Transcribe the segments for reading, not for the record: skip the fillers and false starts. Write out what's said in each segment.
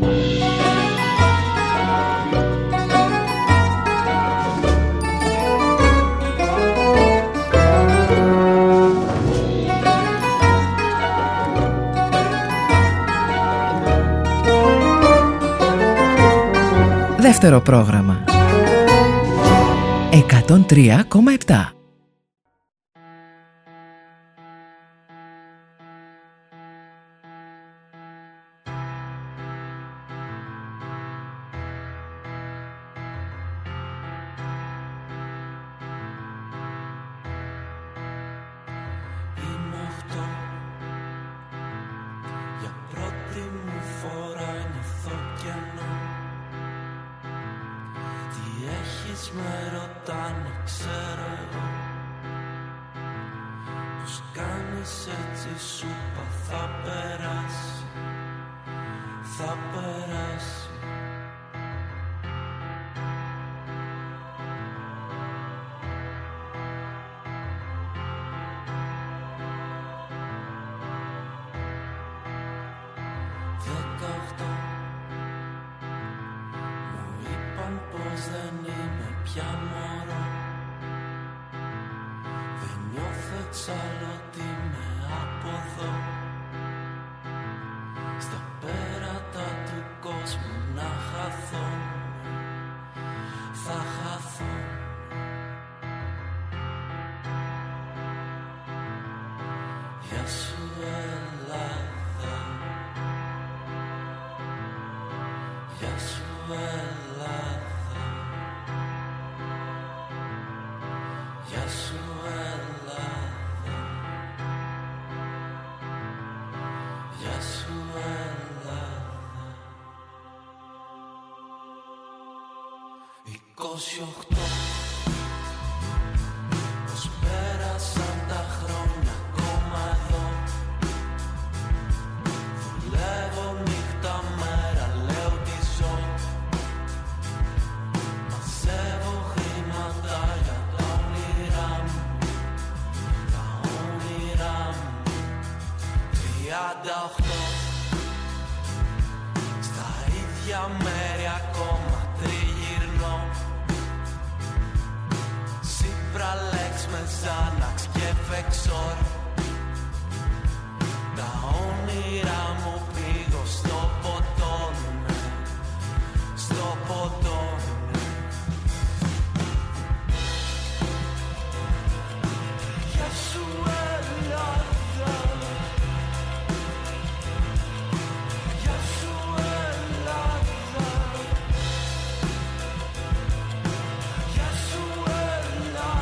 Δεύτερο πρόγραμμα 103,7. Πως πέρασαν τα χρόνια ακόμα εδώ. Δουλεύω νύχτα μέρα, λέω τι ζω. Μαζεύω χρήματα για τα όνειρά μου. Τα όνειρά μου 38. Στα ίδια μέρη ακόμα τριγυρνώ. Σύμπραλεξ με Ζάναξ και Φεξόρ. Τα όνειρά μου πήγω στο ποτό, στο ποτό. Γεια σου Ελλάδα, γεια σου Ελλάδα, γεια σου Ελλάδα,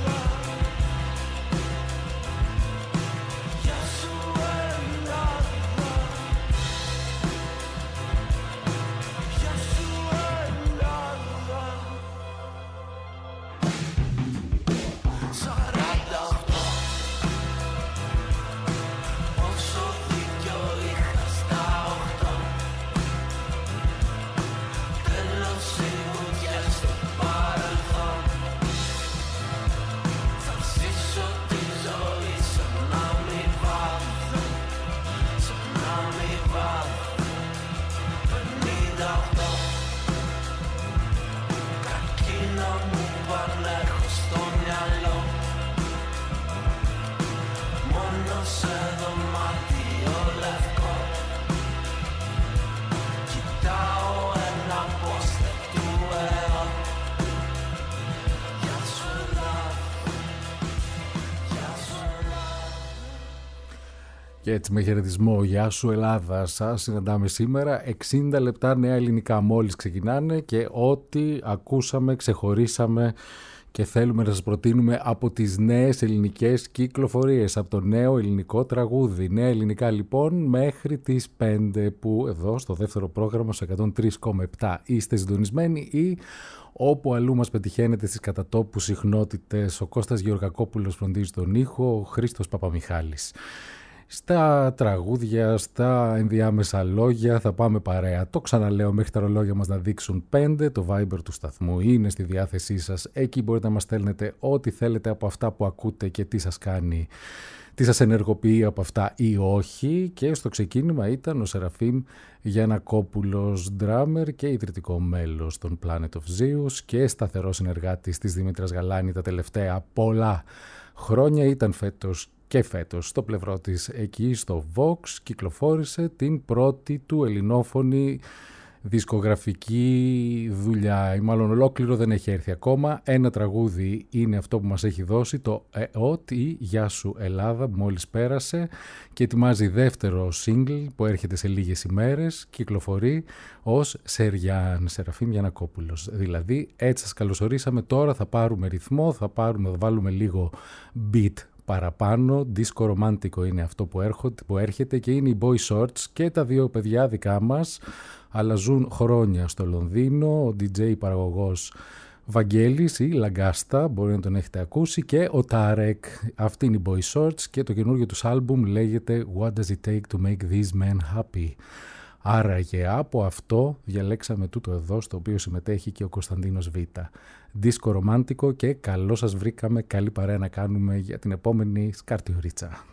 γεια σου Ελλάδα, γεια σου Ελλάδα. 48. Όσο δίκιο είχα στα 8. Τέλος οι βουτιές στο παρελθόν. Θα ζήσω τη ζωή σαν να μη βάθω, σαν να μη βάθω. 58. Καρκίνο μου πανέχω στο μυαλό. Μόνο σε δωμάτιο λευκό. Κοιτάω ένα πόστερ του ΕΟ. Γεια σου Ελλάδα, γεια σου Ελλάδα. Και έτσι με χαιρετισμό «Γεια σου Ελλάδα» σας συναντάμε σήμερα. 60 λεπτά νέα ελληνικά μόλις ξεκινάνε και ό,τι ακούσαμε, ξεχωρίσαμε και θέλουμε να σας προτείνουμε από τις νέες ελληνικές κυκλοφορίες, από το νέο ελληνικό τραγούδι. Νέα ελληνικά λοιπόν μέχρι τις 5 που εδώ στο δεύτερο πρόγραμμα στο 103,7 είστε συντονισμένοι ή όπου αλλού μας πετυχαίνετε στις κατατόπου συχνότητες. Ο Κώστας Γεωργακόπουλος φροντίζει τον ήχο, ο Χρήστος Παπαμιχάλης. Στα τραγούδια, στα ενδιάμεσα λόγια θα πάμε παρέα. Το ξαναλέω, μέχρι τα ρολόγια μας να δείξουν 5. Το Viber του σταθμού είναι στη διάθεσή σας. Εκεί μπορείτε να μας στέλνετε ό,τι θέλετε από αυτά που ακούτε και τι σας κάνει, τι σας ενεργοποιεί από αυτά ή όχι. Και στο ξεκίνημα ήταν ο Σεραφείμ Γιαννακόπουλος, ντράμερ και ιδρυτικό μέλος των Planet of Zeus και σταθερό συνεργάτης της Δήμητρας Γαλάνη τα τελευταία πολλά χρόνια. Ήταν φέτος στο πλευρό της εκεί στο Vox, κυκλοφόρησε την πρώτη του ελληνόφωνη δισκογραφική δουλειά, ή μάλλον ολόκληρο δεν έχει έρθει ακόμα. Ένα τραγούδι είναι αυτό που μας έχει δώσει, το «Ότι Γεια σου Ελλάδα», μόλις πέρασε, και ετοιμάζει δεύτερο single που έρχεται σε λίγες ημέρες, κυκλοφορεί ως Σεραφείμ Γιαννακόπουλος. Δηλαδή έτσι σας καλωσορίσαμε. Τώρα θα πάρουμε ρυθμό, θα βάλουμε λίγο beat παραπάνω. Disco ρομάντικο είναι αυτό που έρχεται και είναι οι Boy Shorts και τα δύο παιδιά δικά μας, αλλά ζουν χρόνια στο Λονδίνο. Ο DJ παραγωγός Βαγγέλης ή Λαγκάστα, μπορεί να τον έχετε ακούσει, και ο Τάρεκ. Αυτή είναι οι Boy Shorts και το καινούργιο τους άλμπουμ λέγεται What Does It Take to Make These Men Happy. Άραγε από αυτό διαλέξαμε τούτο εδώ, στο οποίο συμμετέχει και ο Κωνσταντίνος Β. Δίσκο ρομάντικο και καλό σας βρήκαμε, καλή παρέα να κάνουμε για την επόμενη σκαρτιορίτσα.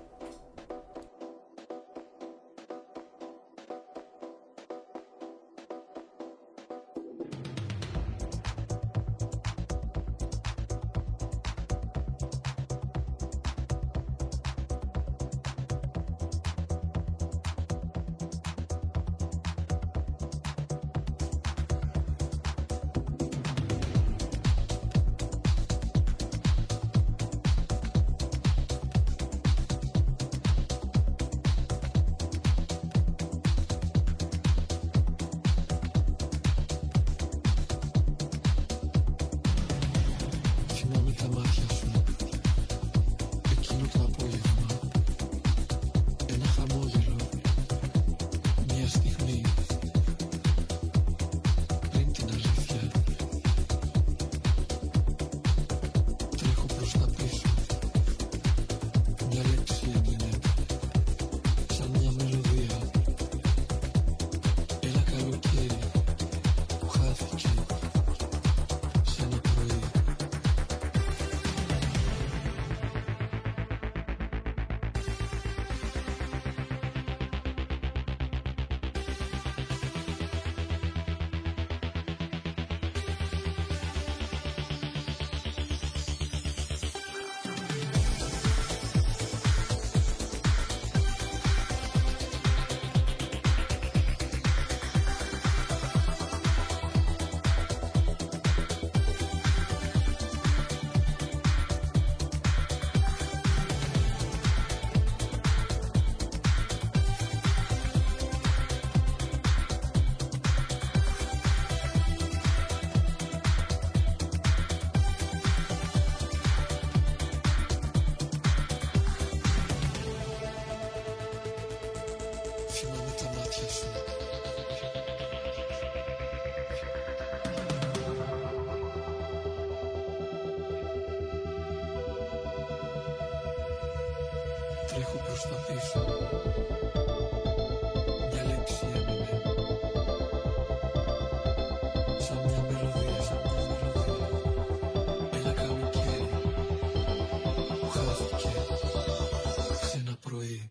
Τρέχω προς τα πίσω. Μια λέξη έμεινε. Σαν μια μελωδία, σαν μια μελωδία. Ένα καλοκαίρι που χάθηκε σε ένα πρωί.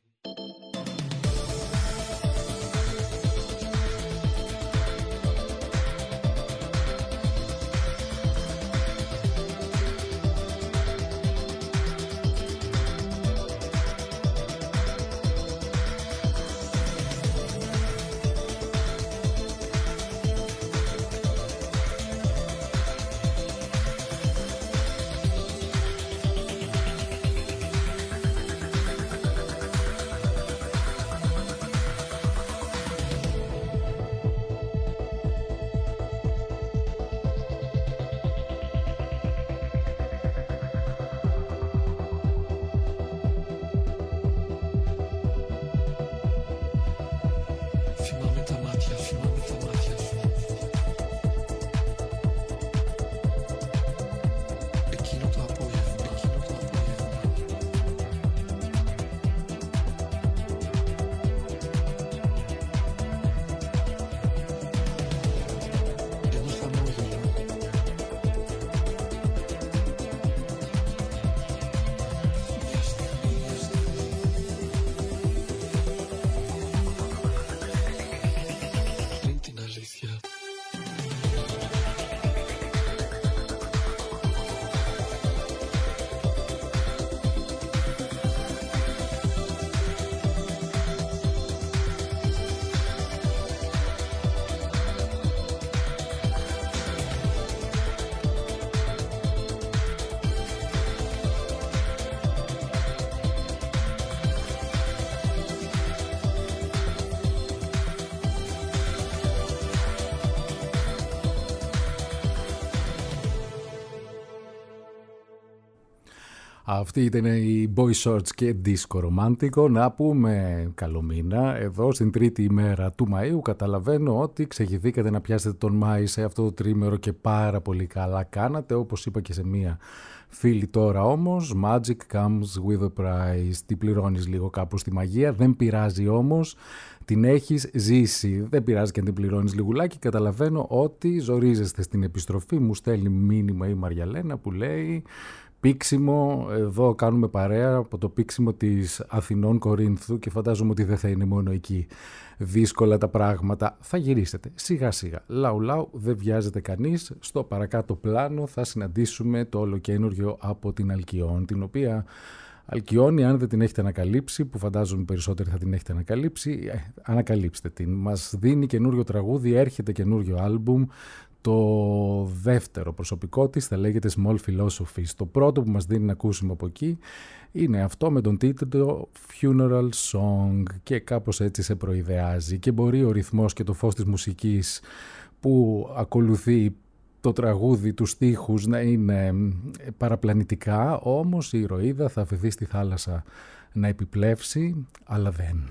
Αυτή ήταν η Boy Shorts και Disco Romantico. Να πούμε καλό μήνα. Εδώ στην τρίτη ημέρα του Μαΐου καταλαβαίνω ότι ξεχυθήκατε να πιάσετε τον Μάη σε αυτό το τρίμερο και πάρα πολύ καλά κάνατε. Όπως είπα και σε μία φίλη τώρα όμως, magic comes with a price. Τι πληρώνεις λίγο κάπου στη μαγεία, δεν πειράζει όμως. Την έχεις ζήσει, δεν πειράζει και αν την πληρώνεις λιγουλάκι. Καταλαβαίνω ότι ζορίζεστε στην επιστροφή. Μου στέλνει μήνυμα η Μαριαλένα που λέει... Πήξιμο, εδώ κάνουμε παρέα από το πήξιμο της Αθηνών Κορίνθου και φαντάζομαι ότι δεν θα είναι μόνο εκεί δύσκολα τα πράγματα. Θα γυρίσετε σιγά σιγά. Λαου λαου, δεν βιάζεται κανείς. Στο παρακάτω πλάνο θα συναντήσουμε το ολοκένουργιο από την Αλκιόν, την οποία Αλκιόνη, αν δεν την έχετε ανακαλύψει, που φαντάζομαι περισσότεροι θα την έχετε ανακαλύψει, ανακαλύψτε την. Μας δίνει καινούριο τραγούδι, έρχεται καινούριο άλμπουμ. Το δεύτερο προσωπικό της θα λέγεται Small Philosophy. Το πρώτο που μας δίνει να ακούσουμε από εκεί είναι αυτό με τον τίτλο Funeral Song και κάπως έτσι σε προειδεάζει και μπορεί ο ρυθμός και το φως της μουσικής που ακολουθεί το τραγούδι, τους στίχους να είναι παραπλανητικά, όμως η ηρωίδα θα αφαιθεί στη θάλασσα να επιπλέψει, αλλά δεν.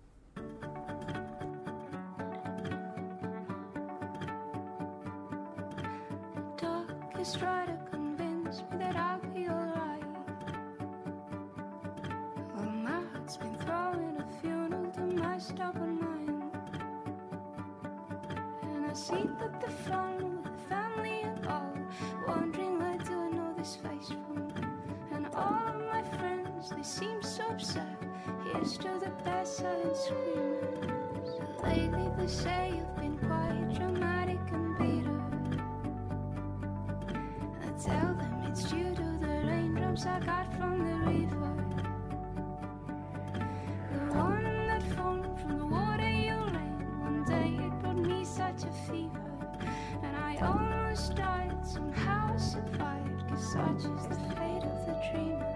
Try to convince me that I'll be alright. Well, my heart's been throwing a funeral to my stubborn mind. And I see that the front with the family and all, wondering where do I know this face from? And all of my friends, they seem so upset. Here's to the best silent screamers. Lately they say you've been quite dramatic and bitter. Tell them it's due to the raindrops I got from the river. The one that formed from the water you rained. One day it brought me such a fever. And I almost died, somehow I survived. Cause such is the fate of the dreamer.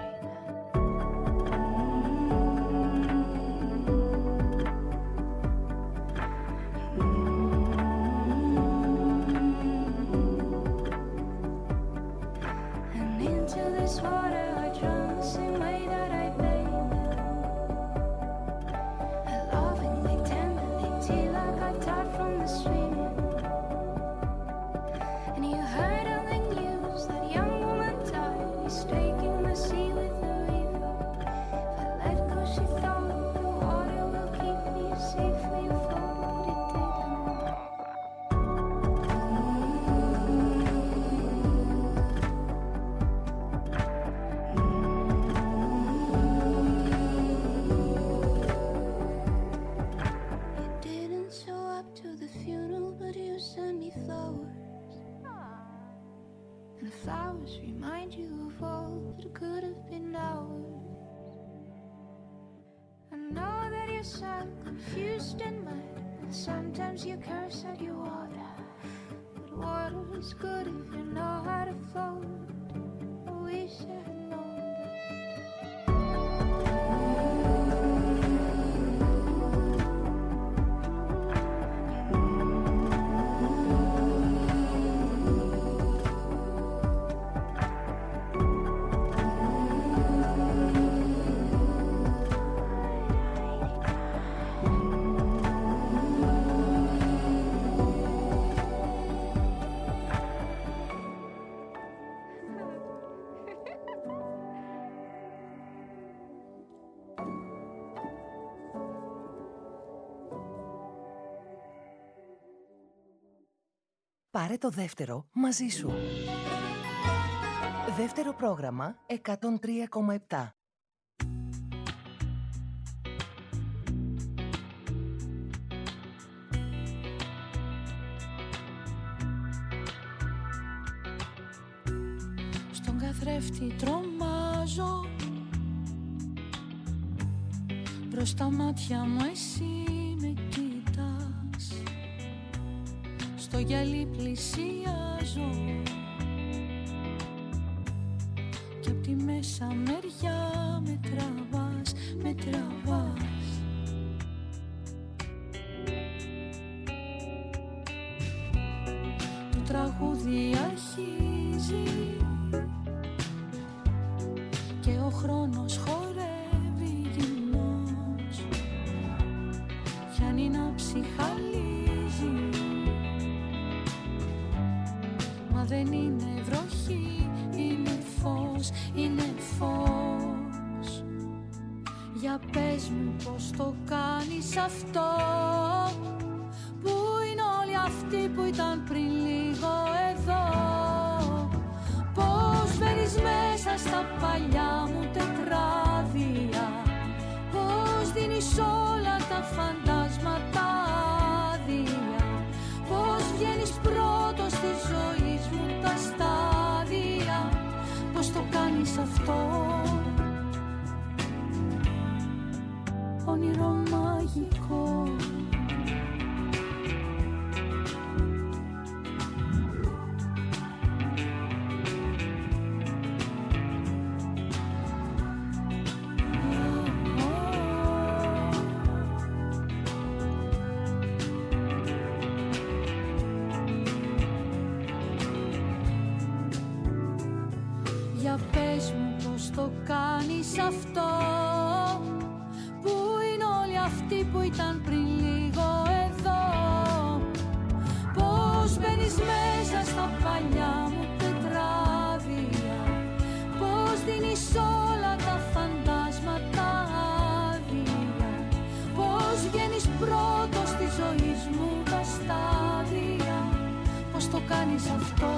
Confused and mad, and sometimes you curse at your water. But water is good if you know how to float. I wish I had known Πάρε το δεύτερο μαζί σου. Δεύτερο πρόγραμμα 103,7. Στον καθρέφτη τρομάζω, προς τα μάτια μου εσύ με κοιτάς. Στο γυαλί πλησιάζω κι απ' τη μέσα μεριά με τραβάς, με τραβάς. Το τραγούδι αρχίζει και ο χρόνος χορεύει γυμνός, πιάνει να ψυχαλίζει. Μα δεν είναι βροχή, είναι φως, είναι φως. Για πες μου πως το κάνεις αυτό, που είναι όλοι αυτοί που ήταν πριν λίγο εδώ. Πως μπαίνεις μέσα στα παλιά μου τετράδια, πως δίνεις όλα τα φαντάσματα άδεια, πως βγαίνεις πρώτος στη ζωή μου τα στάδια. Πως το κάνεις αυτό, όνειρο μαγικό. Για πες μου πως το κάνεις αυτό, που είναι όλοι αυτοί που ήταν πριν λίγο εδώ. Πως μπαίνεις μέσα στα παλιά μου τετράδια, πως δίνεις όλα τα φαντάσματα άδεια, πως βγαίνεις πρώτος στη ζωή μου τα στάδια. Πως το κάνεις αυτό,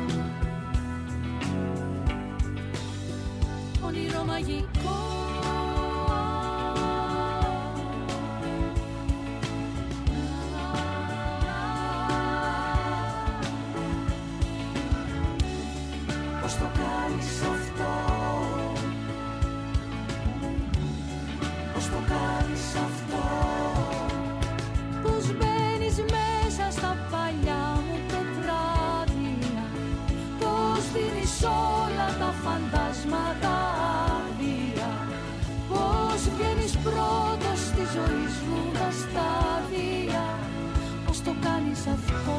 όνειρο μαγικό. Πως το κάνεις αυτό, πως το κάνεις αυτό. Πως μπαίνεις μέσα στα παλιά μου τετράδια, πως δίνεις όλα τα φαντάσματα άδεια, πως βγαίνεις πρώτος στη ζωή μου τα στάδια. Πως το κάνεις αυτό,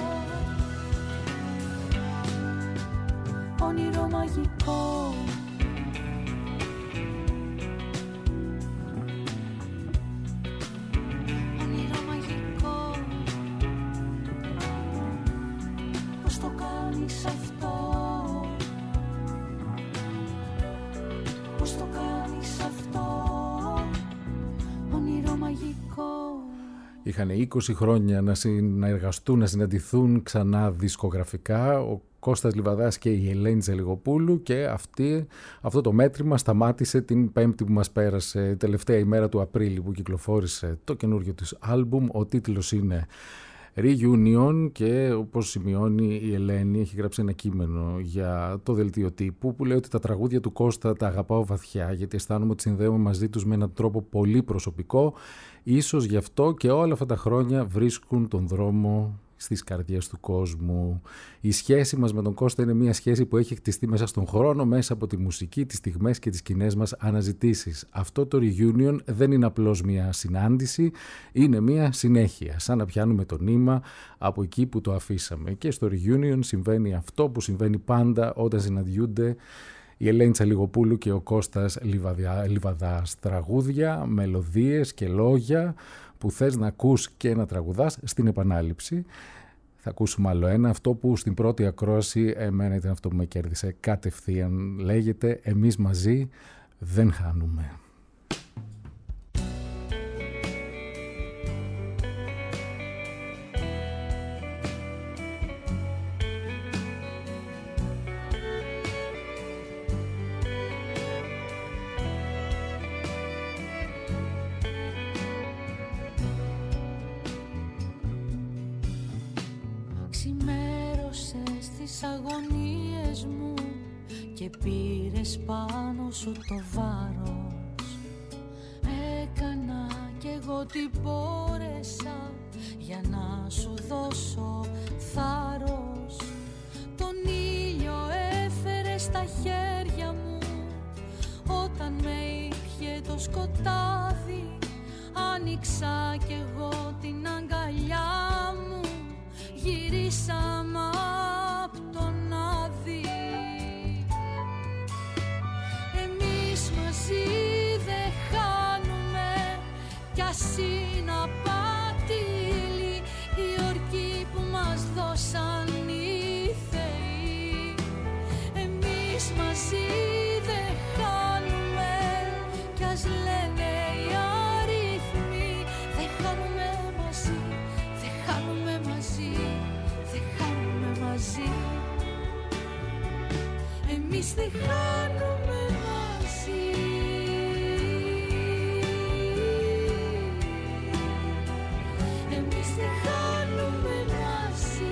όνειρο μαγικό. Όνειρο μαγικό. Πως το κάνεις αυτό, πως το κάνεις αυτό, όνειρο μαγικό. Είχαν 20 χρόνια να συνεργαστούν, να συναντηθούν ξανά δισκογραφικά, ο Κώστας Λιβαδάς και η Ελένη Τζαλιγοπούλου, και αυτό το μέτρημα σταμάτησε την Πέμπτη που μας πέρασε, τελευταία ημέρα του Απρίλη, που κυκλοφόρησε το καινούργιο της άλμπουμ. Ο τίτλος είναι Reunion και όπως σημειώνει η Ελένη, έχει γράψει ένα κείμενο για το δελτίο τύπου που λέει ότι τα τραγούδια του Κώστα τα αγαπάω βαθιά, γιατί αισθάνομαι ότι συνδέομαι μαζί τους με έναν τρόπο πολύ προσωπικό. Ίσως γι' αυτό και όλα αυτά τα χρόνια βρίσκουν τον δρόμο στις καρδιές του κόσμου. Η σχέση μας με τον Κώστα είναι μια σχέση που έχει χτιστεί μέσα στον χρόνο, μέσα από τη μουσική, τις στιγμές και τις κοινές μας αναζητήσεις. Αυτό το reunion δεν είναι απλώς μια συνάντηση, είναι μια συνέχεια, σαν να πιάνουμε το νήμα από εκεί που το αφήσαμε. Και στο reunion συμβαίνει αυτό που συμβαίνει πάντα όταν συναντιούνται η Ελένη Τζαλιγοπούλου και ο Κώστας Λιβαδάς. Τραγούδια, μελωδίες και λόγια που θες να ακούς και να τραγουδάς στην επανάληψη. Θα ακούσουμε άλλο ένα, αυτό που στην πρώτη ακρόαση εμένα ήταν αυτό που με κέρδισε κατευθείαν. Λέγεται «Εμείς μαζί δεν χάνουμε». Αγωνίες μου και πήρες πάνω σου το βάρος. Έκανα κι εγώ τι μπόρεσα για να σου δώσω θάρρος. Τον ήλιο έφερε στα χέρια μου όταν με ήπιε το σκοτάδι. Άνοιξα κι εγώ την αγκαλιά μου, γυρίσαμε απ' τον Άδη. Εμείς εμείς τη χάνουμε μαζί. Εμείς τη χάνουμε μαζί.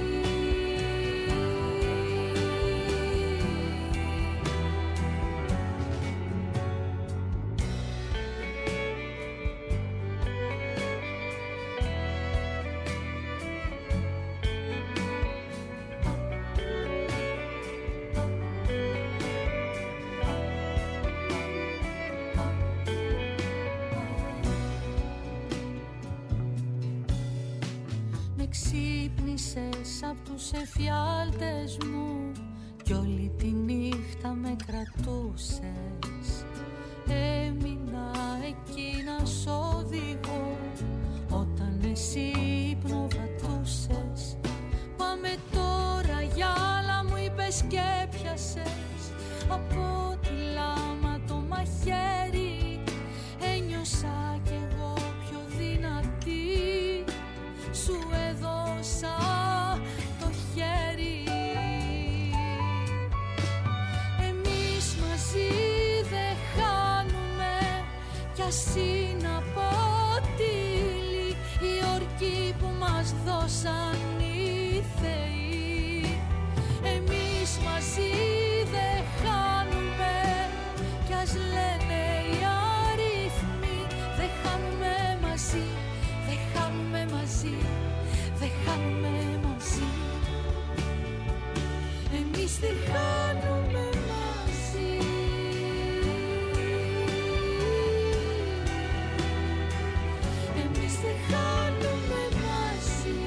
Ξύπνησες απ' τους εφιάλτες μου κι όλη τη νύχτα με κρατούσες. Έμεινα εκεί να σ' οδηγώ όταν εσύ υπνοβατούσες. Πάμε τώρα για άλλα μου είπες και έπιασες από τη λάμα το μαχαίρι. Ένιωσα κι εγώ πιο δυνατή, σου έδωσα το χέρι. Εμείς μαζί δεν χάνουμε κι ας είναι αποτύλη η ορκή που μας δώσαν οι θεοί. Εμείς μαζί δεν χάνουμε κι ας λένε οι αριθμοί. Δεν χάνουμε μαζί, δεν χάνουμε μαζί, δεν χάνουμε μαζί. Εμείς τη χάνουμε μαζί. Εμείς τη χάνουμε μαζί.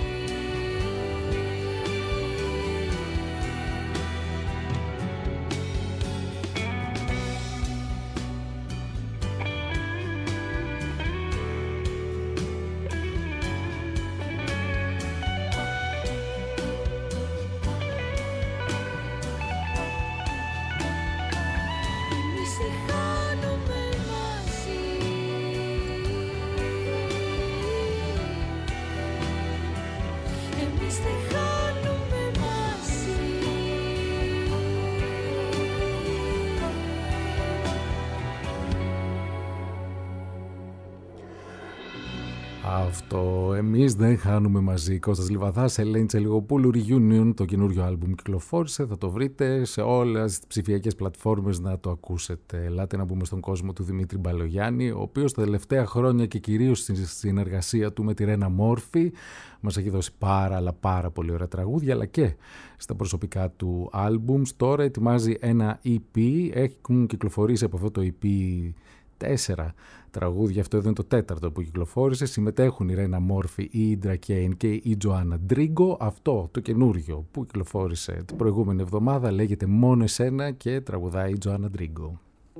Αυτό εμείς δεν χάνουμε μαζί. Κώστας Λιβαδάς, Ελένη Τσελιγοπούλου, Reunion, το καινούριο άλμπουμ κυκλοφόρησε. Θα το βρείτε σε όλες τις ψηφιακές πλατφόρμες να το ακούσετε. Ελάτε να μπούμε στον κόσμο του Δημήτρη Μπαλογιάννη, ο οποίος τα τελευταία χρόνια και κυρίως στην συνεργασία του με τη Ρένα Μόρφη μας έχει δώσει πάρα πολύ ωραία τραγούδια, αλλά και στα προσωπικά του άλμπουμς. Τώρα ετοιμάζει ένα EP, έχουν κυκλοφορήσει από αυτό το EP 4 τραγούδια, αυτό εδώ είναι το 4ο που κυκλοφόρησε. Συμμετέχουν η Ρένα Μόρφη, η Ίντρα Κέιν και η Τζοάννα Ντρίγκο. Αυτό το καινούριο που κυκλοφόρησε την προηγούμενη εβδομάδα λέγεται «Μόνο εσένα» και τραγουδάει η Τζοάννα Ντρίγκο.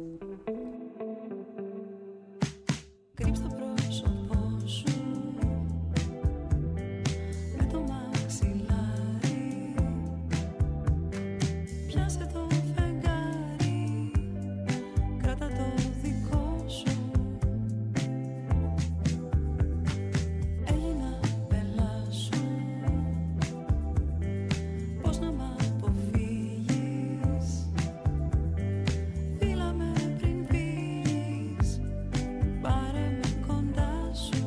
Κρύψε το πρόσωπό σου με το μαξιλάρι, πιάσε το φεγγάρι, κράτα το δικό σου. Έγινα πελά σου, πώς να μ' αποφύγεις, φύλα με πριν φύγεις, πάρε με κοντά σου.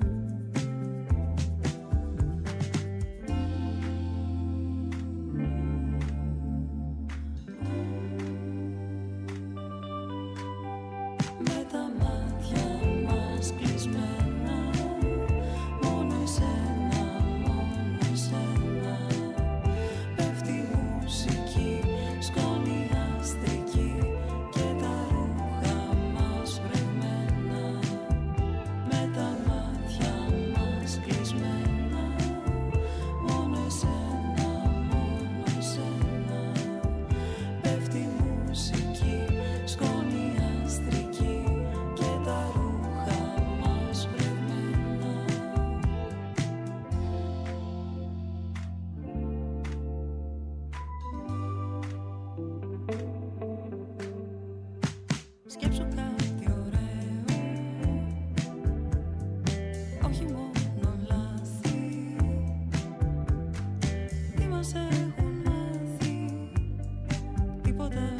Με τα μάτια μας κλεισμένα, μόνο εσένα, μόνο εσένα. Πέφτει η μουσική, σκόνη αστρική και τα ρούχα μας βρεγμένα. Με τα μάτια μας κλεισμένα, μόνο εσένα, μόνο εσένα. Πέφτει η μουσική, σκόνη αστρική και τα ρούχα μας βρεγμένα. Σκέψου κάτι ωραίο, όχι μόνο λάθη. Τι μας έχουν μάθει, τίποτα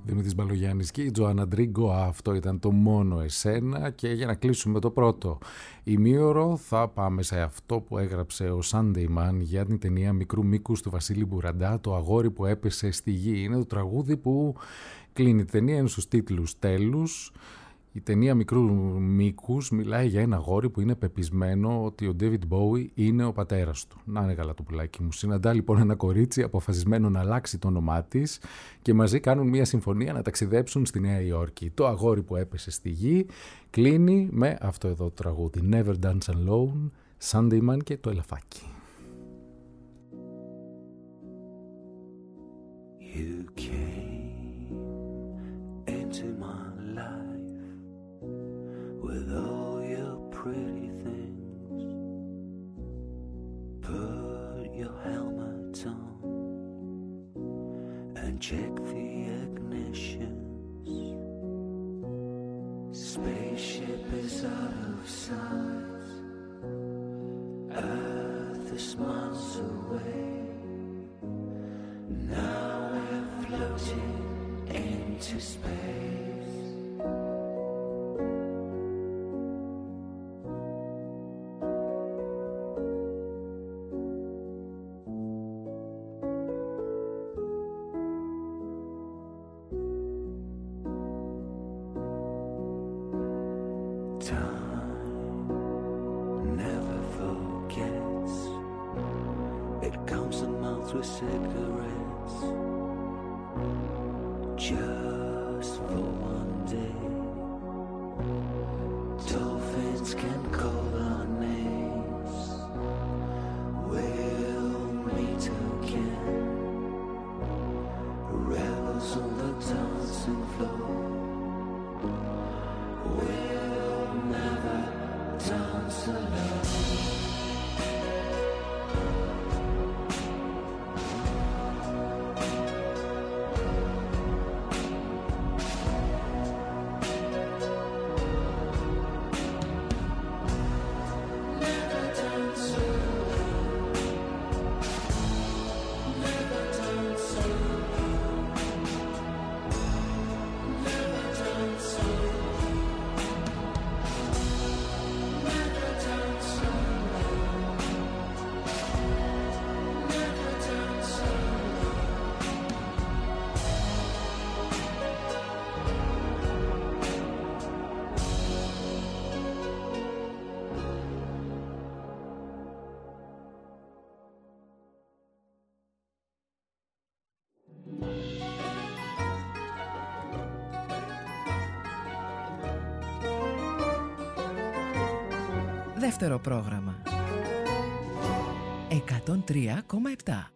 Δημήτρης Μπαλογιάννης και η Τζοάννα Ντρίγκο. Αυτό ήταν το μόνο εσένα. Και για να κλείσουμε το πρώτο ημίωρο θα πάμε σε αυτό που έγραψε ο Sunday Man για την ταινία μικρού μήκους του Βασίλη Μπουραντά, το αγόρι που έπεσε στη γη. Είναι το τραγούδι που κλείνει η ταινία, είναι στους τίτλους τέλους. Η ταινία μικρού μήκους μιλάει για ένα αγόρι που είναι πεπισμένο ότι ο David Bowie είναι ο πατέρας του. Να είναι καλά το πουλάκι μου. Συναντά λοιπόν ένα κορίτσι αποφασισμένο να αλλάξει το όνομά της και μαζί κάνουν μια συμφωνία να ταξιδέψουν στη Νέα Υόρκη. Το αγόρι που έπεσε στη γη κλείνει με αυτό εδώ το τραγούδι. Never Dance Alone, Sunday Man και το ελαφάκι. You came into my life with all your pretty things. Put your helmet on and check the ignitions. Spaceship is out of sight. Earth is miles away. Now we're floating into space. Time never forgets. It comes and mouths with cigarettes. Just for one day, dolphins can call our names. We'll meet again, rebels on the dancing floor. We'll never dance alone. Δεύτερο πρόγραμμα 103,7.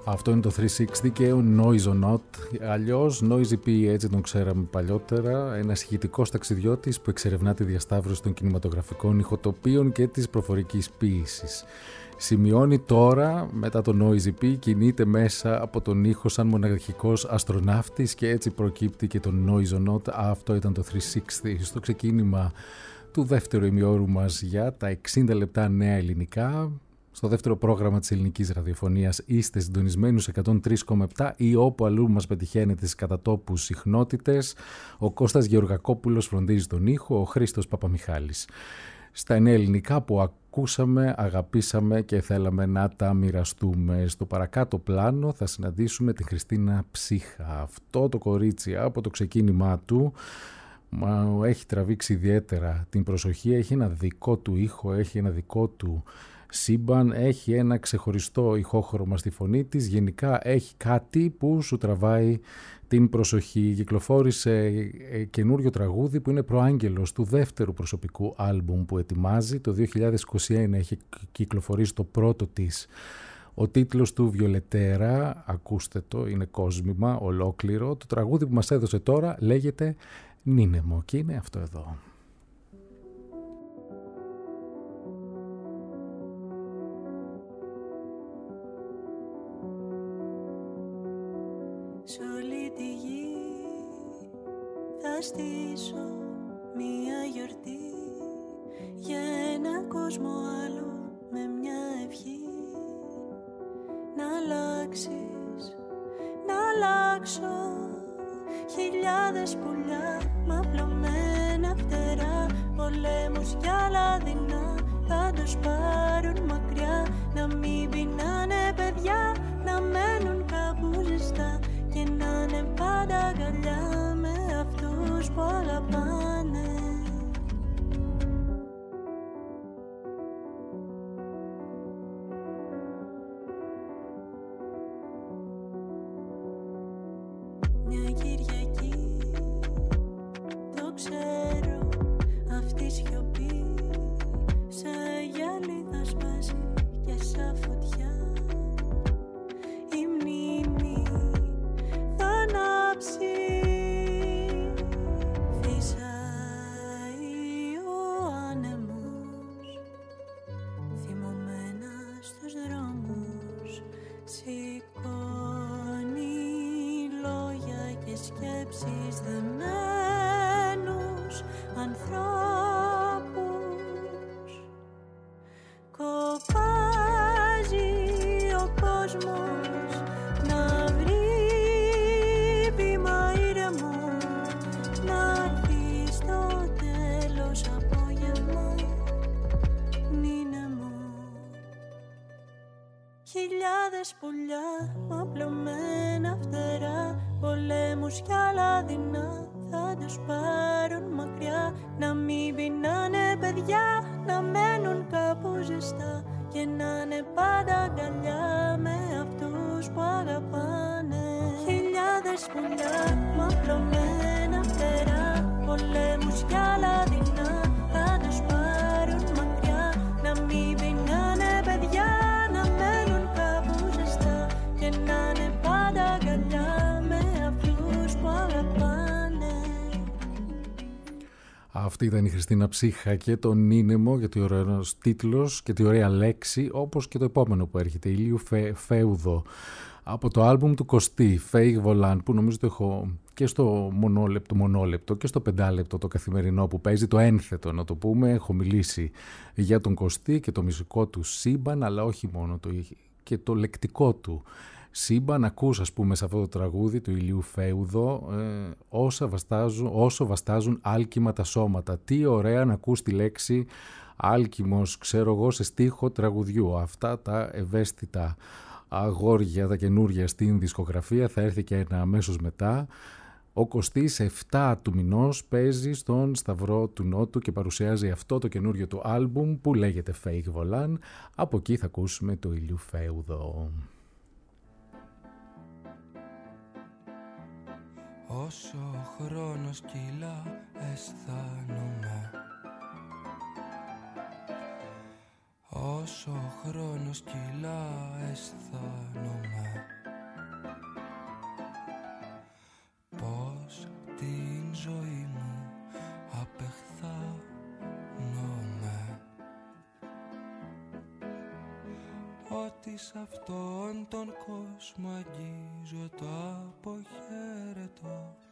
Αυτό είναι το 360 και ο Noise or Not, αλλιώς Noisy P, έτσι τον ξέραμε παλιότερα, ένας ηχητικός ταξιδιώτης που εξερευνά τη διασταύρωση των κινηματογραφικών ηχοτοπίων και της προφορικής ποίησης. Σημειώνει τώρα, μετά το Noisy P, κινείται μέσα από τον ήχο σαν μοναχικός αστροναύτης και έτσι προκύπτει και το Noise or Not. Αυτό ήταν το 360 στο ξεκίνημα του δεύτερου ημιώρου μας για τα 60 λεπτά νέα ελληνικά. Στο δεύτερο πρόγραμμα της ελληνικής ραδιοφωνίας είστε συντονισμένοι στους 103,7 ή όπου αλλού μας πετυχαίνετε στις κατατόπους συχνότητες. Ο Κώστας Γεωργακόπουλος φροντίζει τον ήχο, ο Χρήστος Παπαμιχάλης. Στα νέα ελληνικά που ακούσαμε, αγαπήσαμε και θέλαμε να τα μοιραστούμε. Στο παρακάτω πλάνο θα συναντήσουμε τη Χριστίνα Ψύχα. Αυτό το κορίτσι από το ξεκίνημά του έχει τραβήξει ιδιαίτερα την προσοχή, έχει ένα δικό του ήχο, έχει ένα δικό του σύμπαν, έχει ένα ξεχωριστό ηχόχρωμα στη φωνή της, γενικά έχει κάτι που σου τραβάει την προσοχή. Κυκλοφόρησε καινούριο τραγούδι που είναι προάγγελος του δεύτερου προσωπικού άλμπουμ που ετοιμάζει. Το 2021 έχει κυκλοφορήσει το πρώτο της. Ο τίτλος του Βιολετέρα, ακούστε το, είναι κόσμημα ολόκληρο. Το τραγούδι που μας έδωσε τώρα λέγεται Νίνεμο και είναι αυτό εδώ. Σ' όλη τη γη θα στήσω μία γιορτή για ένα κόσμο άλλο με μια ευχή. Να αλλάξεις, να αλλάξω χιλιάδες πουλιά μ' απλωμένα φτερά. Πολέμους κι άλλα δεινά θα τους πάρουν μακριά. Να μην πεινάνε παιδιά, να μένουν κάπου ζεστά και να είναι πάντα αγκαλιά με αυτούς που αγαπάνε. Μια Κυριακή, το ξέρω, αυτή σιωπή σε γυαλί θα σπάσει και σαν φωτιά. Η μνήμη θα ανάψει, φυσάει ο άνεμος, θυμωμένα στους δρόμους, σηκώνει λόγια και σκέψεις δεμένους ανθρώπους. Κοπάζει ο κόσμος να βρει βήμα ήρεμο, να έρθει στο τέλος απόγευμα νίνεμο. Χιλιάδες πουλιά μ' απλωμένα φτερά, πολέμους κι άλλα δεινά θα τους πάρουν μακριά. Να μην πεινάνε παιδιά, να μένουν κάπου ζεστά και να είναι πάντα αγκαλιά με αυτούς που αγαπάνε. Χιλιάδες πουλιά μ' απλωμένα φτερά, πολέμους κι άλλα δεινά θα τους πάρουν μακριά. Να μην πεινάνε παιδιά, να μένουν κάπου ζεστά και να είναι πάντα αγκαλιά με αυτούς που αγαπάνε. Αυτή ήταν η Χριστίνα Ψύχα και το Νίνεμο, γιατί ωραίος τίτλος και τη ωραία λέξη, όπως και το επόμενο που έρχεται, Ηλίου Φέουδο, από το άλμπουμ του Κωστή, Fake Volant, που νομίζω το έχω και στο μονόλεπτο και στο πεντάλεπτο το καθημερινό που παίζει, το ένθετο να το πούμε. Έχω μιλήσει για τον Κωστή και το μουσικό του σύμπαν, αλλά όχι μόνο και το λεκτικό του σύμπαν. Ακούς, ας πούμε, σε αυτό το τραγούδι του Ηλίου Φέουδο, όσο βαστάζουν άλκημα τα σώματα. Τι ωραία να ακούς τη λέξη άλκημος, ξέρω εγώ, σε στίχο τραγουδιού. Αυτά τα ευαίσθητα αγόρια, τα καινούρια στην δισκογραφία, θα έρθει και ένα αμέσως μετά. Ο Κωστής 7 του μηνός παίζει στον Σταυρό του Νότου και παρουσιάζει αυτό το καινούριο του άλμπουμ που λέγεται Fake Volant. Από εκεί θα ακούσουμε το Ηλίου Φέουδο. Όσο ο χρόνος κυλά αισθάνομαι, όσο χρόνος κυλά αισθάνομαι πως την ζωή μου απεχθάνομαι. Ότι σ' αυτόν τον κόσμο αγγίζω, το αποχαιρετώ.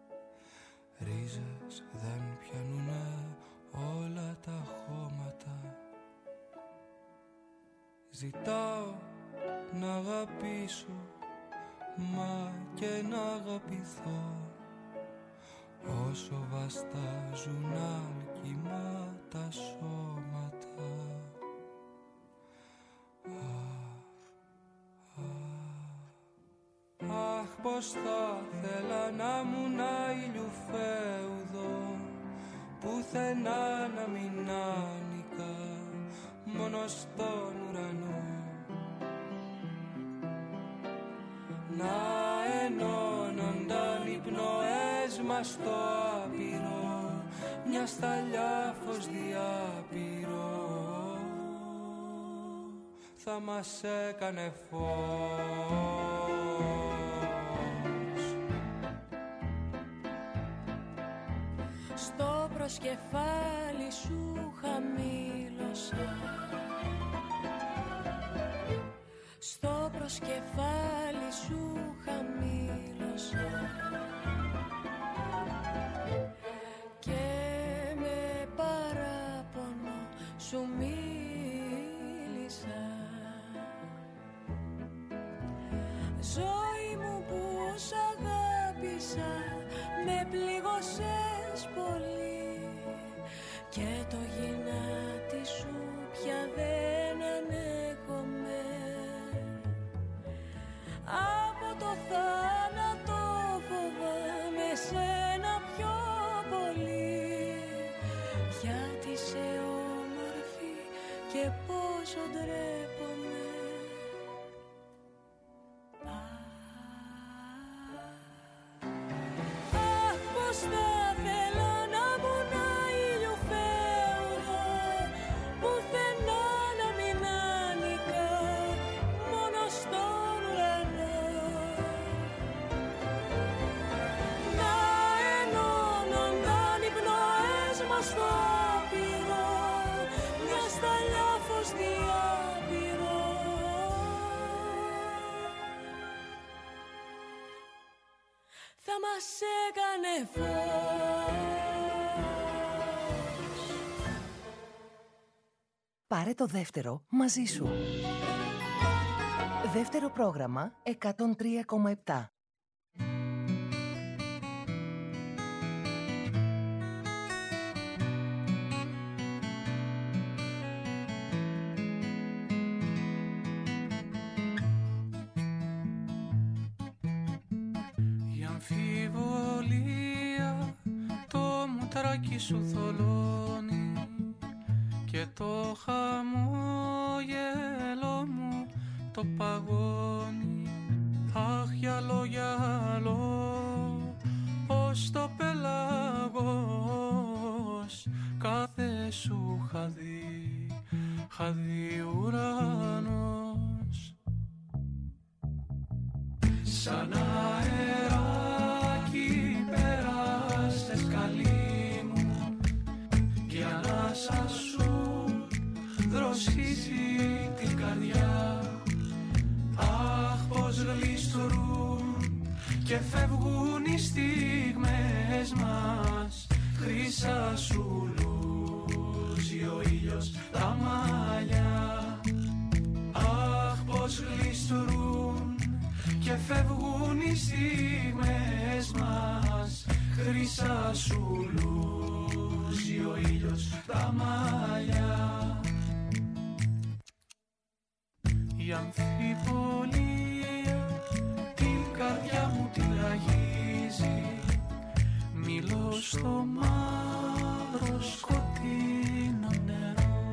Ρίζες δεν πιανουνε όλα τα χώματα. Ζητάω να αγαπήσω, μα και να αγαπηθώ, όσο βαστάζουν άλκημα τα σώματα. Αχ, πως θα θέλα να μου να ηλιοφέουδο, πουθενά να μην άνοικα, μόνο στον ουρανό. Να ενώνονταν οι πνοές μας στο άπειρο, μια σταλιά φως διάπειρο θα μας έκανε φως. Στο προσκεφάλι σου χαμήλωσα, στο προσκεφάλι σου χαμήλωσα και με παράπονο σου μίλησα. Ζωή μου που σ' αγάπησα, με πληγώσες πολύ και το γυνάτι σου πια δεν ανέχομαι. Από το θάνατο φοβάμαι σένα πιο πολύ, γιατί είσαι όμορφη και πόσο ντρέπομαι. Αχ, πως θα θέλω να μου να ηλιοφέουδο, πουθενά να μην άνοικα, μόνο στον ουρανό. Να ενώνονταν οι πνοές μας στο άπειρο, μια σταλιά φως διάπειρο θα μας έκανε φως. Πάρε το δεύτερο μαζί σου. Δεύτερο πρόγραμμα 103,7. Η αμφιβολία το μουτράκι σου θολώνει και το χαμόγελο μου το παγώνει. Αχ, γυαλό, γυαλό, ως το πελάγος κάθε σου χαδί ουρανός. Σαν αεράκι περάσες καλή μου κι η ανάσα σου δροσίζει την καρδιά. Αχ, πως γλιστρούν και φεύγουν οι στιγμές μας, χρύσα σου λούζει ο ήλιος τα μαλλιά. Αχ, πως γλιστρούν και φεύγουν οι στιγμές μας, χρύσα σου λούζει ο ήλιος τα μαλλιά. Η αμφιβολία την καρδιά μου την ραγίζει, μιλώ στο μαύρο σκοτεινό νερό.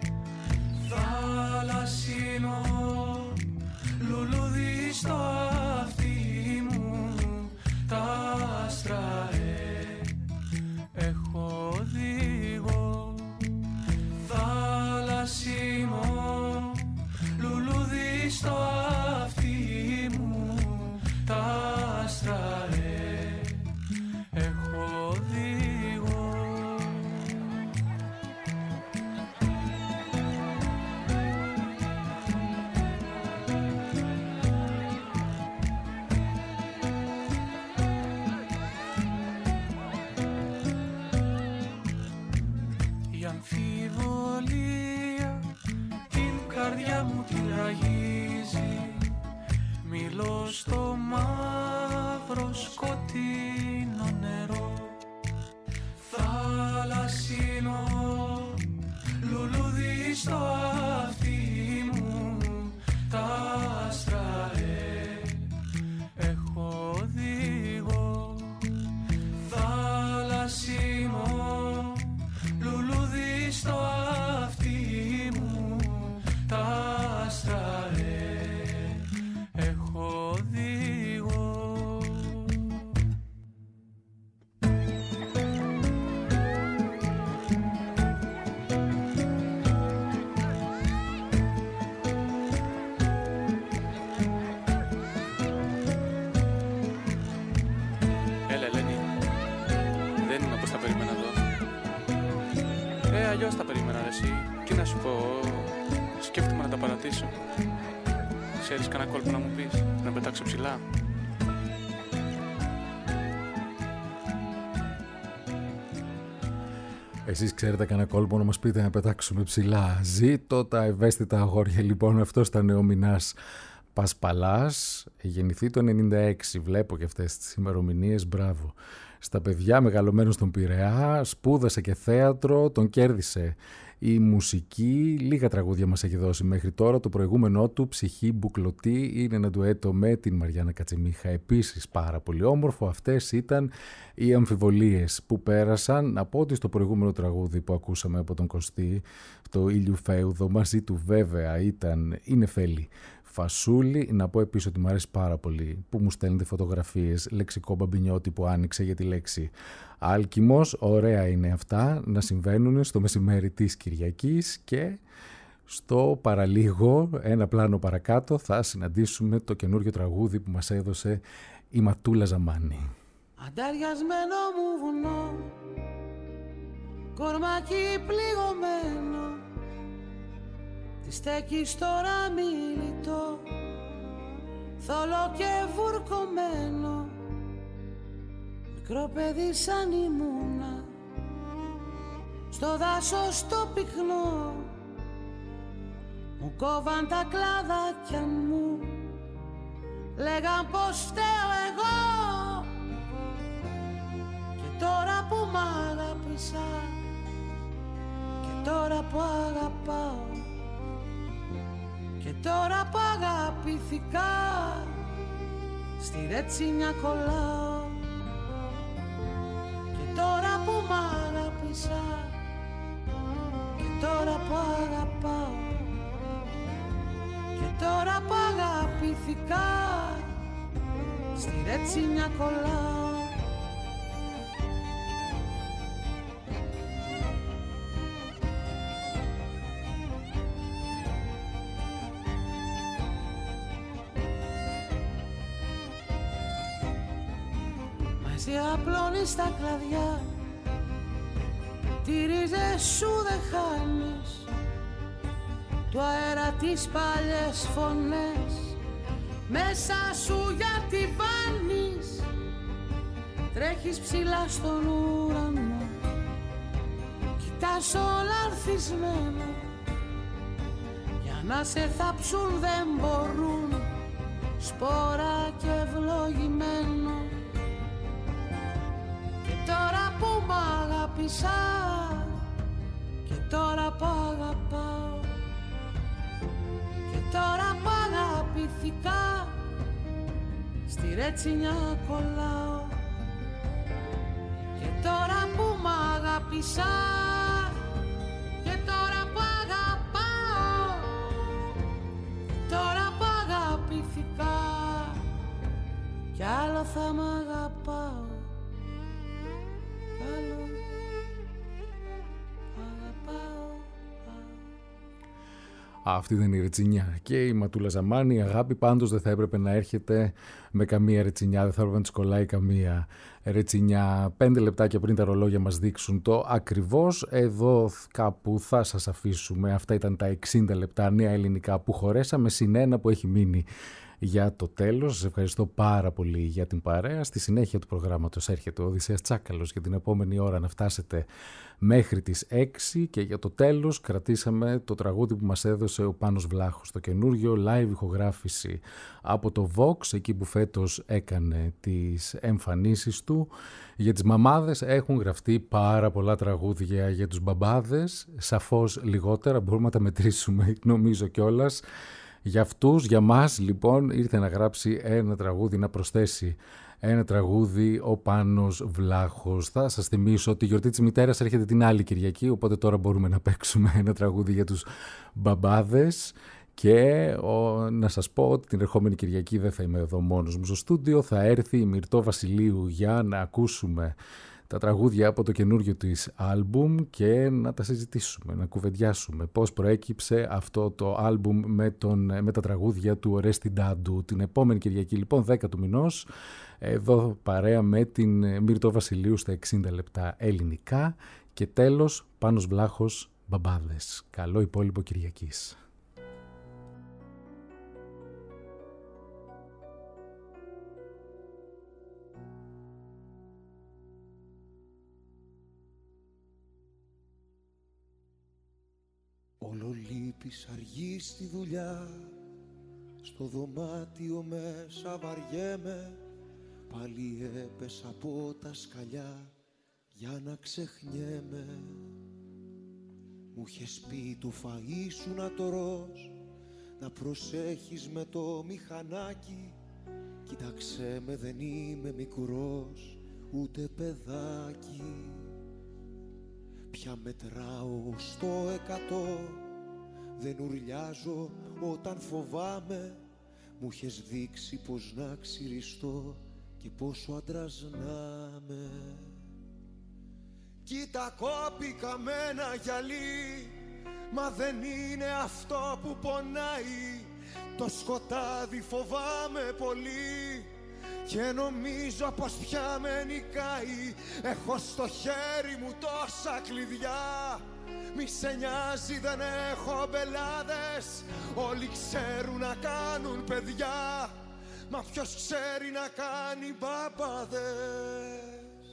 Θαλασσινό λουλούδι στο αυτί μου, τα άστρα έχω οδηγό. Θαλασσινό η αμφιβολία την καρδιά μου την ραγίζει. Μιλώ στο μαύρο σκοτεινό νερό, θαλασσινό λουλούδι στο αυτί μου, τα άστρα έχω οδηγό. Θαλασσινό λουλούδι στο αυτί μου, τα άστρα έχω οδηγό. Έλα Ελένη, δεν είναι όπως τα περίμενα εδώ. Αλλιώς τα περίμενα ρε εσύ. Τι να σου πω, σκέφτομαι να τα παρατήσω. Ξέρεις κανένα κόλπο να μου πεις, να πετάξω ψηλά? Εσείς ξέρετε κανένα κόλπο να μας πείτε να πετάξουμε ψηλά? Ζήτω τα ευαίσθητα αγόρια. Λοιπόν, αυτός ήταν ο Μινάς Πασπαλάς. Γεννηθεί το 96. Βλέπω και αυτές τις ημερομηνίες. Μπράβο. Στα παιδιά, μεγαλωμένο στον Πειραιά, σπούδασε και θέατρο, τον κέρδισε η μουσική. Λίγα τραγούδια μας έχει δώσει μέχρι τώρα. Το προηγούμενό του, Ψυχή Μπουκλωτή, είναι ένα ντουέτο με την Μαριάννα Κατσιμίχα. Επίσης πάρα πολύ όμορφο. Αυτές ήταν οι αμφιβολίες που πέρασαν. Να πω ότι στο προηγούμενο τραγούδι που ακούσαμε από τον Κωστή, το Ήλιου Φέουδο, μαζί του βέβαια ήταν η Νεφέλη Φασούλη. Να πω επίσης ότι μου αρέσει πάρα πολύ που μου στέλνετε φωτογραφίες, λεξικό μπαμπινιώτη που άνοιξε για τη λέξη άλκημος. Ωραία είναι αυτά να συμβαίνουν στο μεσημέρι της Κυριακής, και στο παραλίγο, ένα πλάνο παρακάτω, θα συναντήσουμε το καινούριο τραγούδι που μας έδωσε η Ματούλα Ζαμάνη. Ανταριασμένο μου βουνό, κορμάκι πληγωμένο, τη στέκεις τώρα μιλητό, θολό και βουρκωμένο. Μικρό παιδί σαν ήμουνα, στο δάσος το πυκνό, μου κόβαν τα κλαδάκια μου, λέγαν πως φταίω εγώ. Και τώρα που μ' αγάπησα, και τώρα που αγαπάω, και τώρα που αγαπηθήκα, στη ρετσινιά κολλάω. Και τώρα που μ' αγάπησα, και τώρα που αγαπάω, και τώρα που αγαπηθήκα, στη ρετσινιά κολλάω. Εσύ απλώνεις τα κλαδιά, τι ρίζες σου δεν χάνεις, του αέρα τις παλιές φωνές, μέσα σου γιατί βάνεις. Τρέχεις ψηλά στον ουρανό, κοιτάς όλα αρθισμένα, για να σε θάψουν δεν μπορούν, σπόρα και ευλογημένο. Τώρα που μ' αγάπησα, και τώρα που αγαπάω, και τώρα που αγαπηθήκα, στη ρετσινιά κολλάω. Και τώρα που μ' αγάπησα, και τώρα που αγαπάω, και τώρα που αγαπηθήκα, κι άλλο θα μ' αγαπάω. Αυτή δεν είναι η ρετσινιά. Και η Ματούλα Ζαμάνη, η αγάπη πάντως δεν θα έπρεπε να έρχεται με καμία ρετσινιά, δεν θα έπρεπε να της κολλάει καμία ρετσινιά. 5 λεπτάκια πριν τα ρολόγια μας δείξουν το ακριβώς, εδώ κάπου θα σας αφήσουμε. Αυτά ήταν τα 60 λεπτά νέα ελληνικά που χωρέσαμε, συν ένα που έχει μείνει για το τέλος. Σας ευχαριστώ πάρα πολύ για την παρέα. Στη συνέχεια του προγράμματος έρχεται ο Οδυσσέας Τσάκαλος για την επόμενη ώρα να φτάσετε μέχρι τις 6 και για το τέλος κρατήσαμε το τραγούδι που μας έδωσε ο Πάνος Βλάχος, το καινούργιο live ηχογράφηση από το Vox, εκεί που φέτος έκανε τις εμφανίσεις του. Για τις μαμάδες έχουν γραφτεί πάρα πολλά τραγούδια, για τους μπαμπάδες σαφώς λιγότερα, μπορούμε να τα μετρήσουμε νομίζω κιόλας. Για αυτούς, για μας λοιπόν ήρθε να γράψει ένα τραγούδι, να προσθέσει ένα τραγούδι ο Πάνος Βλάχος. Θα σας θυμίσω ότι η γιορτή της μητέρας έρχεται την άλλη Κυριακή, οπότε τώρα μπορούμε να παίξουμε ένα τραγούδι για τους μπαμπάδες. Και να σας πω ότι την ερχόμενη Κυριακή δεν θα είμαι εδώ μόνος μου στο στούντιο, θα έρθει η Μυρτώ Βασιλείου για να ακούσουμε τα τραγούδια από το καινούριο της άλμπουμ και να τα συζητήσουμε, να κουβεντιάσουμε πώς προέκυψε αυτό το άλμπουμ με τα τραγούδια του Ορέστη Ντάντου. Την επόμενη Κυριακή λοιπόν 10 του μηνός, εδώ παρέα με την Μυρτώ Βασιλείου στα 60 λεπτά ελληνικά και τέλος Πάνος Βλάχος, μπαμπάδες. Καλό υπόλοιπο Κυριακής. Όλο λείπεις αργή στη δουλειά, στο δωμάτιο μέσα βαριέμαι. Πάλι έπεσα από τα σκαλιά για να ξεχνιέμαι. Μου είχες πει το φαΐ σου να το ρως, να προσέχεις με το μηχανάκι. Κοίταξέ με, δεν είμαι μικρός ούτε παιδάκι. Πια μετράω στο 100, δεν ουρλιάζω όταν φοβάμαι. Μου είχες δείξει πως να ξυριστώ και πόσο άντρας να είμαι. Κοίτα κόπηκα με ένα γυαλί, μα δεν είναι αυτό που πονάει. Το σκοτάδι φοβάμαι πολύ και νομίζω πως πια με νικάει. Έχω στο χέρι μου τόσα κλειδιά, μη σε νοιάζει δεν έχω μπελάδες. Όλοι ξέρουν να κάνουν παιδιά, μα ποιος ξέρει να κάνει μπαμπάδες.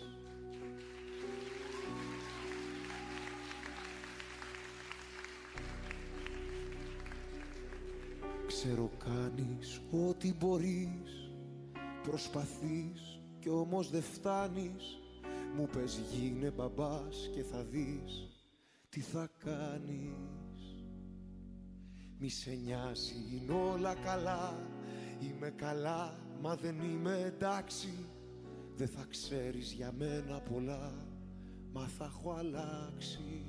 Ξέρω κάνεις ό,τι μπορείς, προσπαθείς κι όμως δεν φτάνεις. Μου πες γίνε μπαμπάς και θα δεις τι θα κάνεις. Μη σε νοιάζει είναι όλα καλά, είμαι καλά μα δεν είμαι εντάξει. Δεν θα ξέρεις για μένα πολλά, μα θα έχω αλλάξει.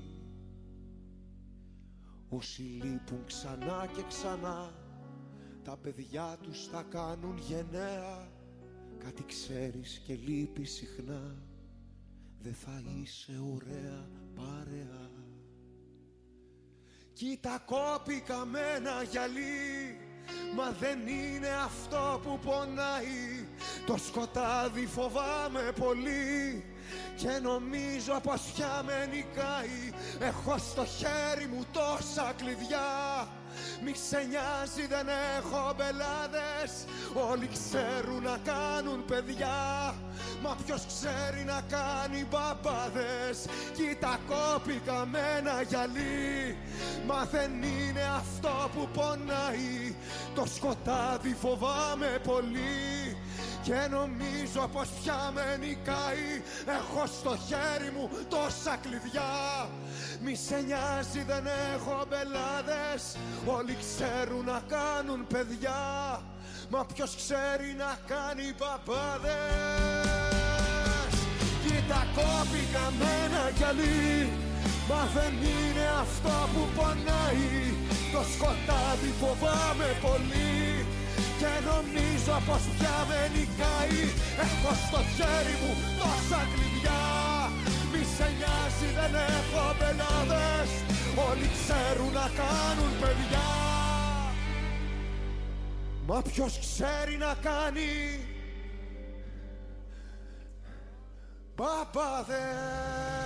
Όσοι λείπουν ξανά και ξανά, τα παιδιά τους θα κάνουν γενναία. Κάτι ξέρεις και λείπει συχνά, δεν θα είσαι ωραία παρέα. Κοίτα κόπηκα με ένα γυαλί, μα δεν είναι αυτό που πονάει. Το σκοτάδι φοβάμαι πολύ και νομίζω πως πια με νικάει. Έχω στο χέρι μου τόσα κλειδιά, μη σε νοιάζει δεν έχω μπελάδες. Όλοι ξέρουν να κάνουν παιδιά, μα ποιος ξέρει να κάνει μπαμπάδες. Κοίτα κόπηκα με ένα γυαλί, μα δεν είναι αυτό που πονάει. Το σκοτάδι φοβάμαι πολύ και νομίζω πως πια με νικάει. Έχω στο χέρι μου τόσα κλειδιά, μη σε νοιάζει δεν έχω μπελάδες. Όλοι ξέρουν να κάνουν παιδιά, μα ποιος ξέρει να κάνει παπάδες. Κοίτα κόπηκα με ένα γυαλί, μα δεν είναι αυτό που πονάει. Το σκοτάδι φοβάμαι πολύ και νομίζω πως πια με νικάει. Έχω στο χέρι μου τόσα κλειδιά, μη σε νοιάζει δεν έχω μπελάδες. Όλοι ξέρουν να κάνουν παιδιά, μα ποιος ξέρει να κάνει μπαμπάδες.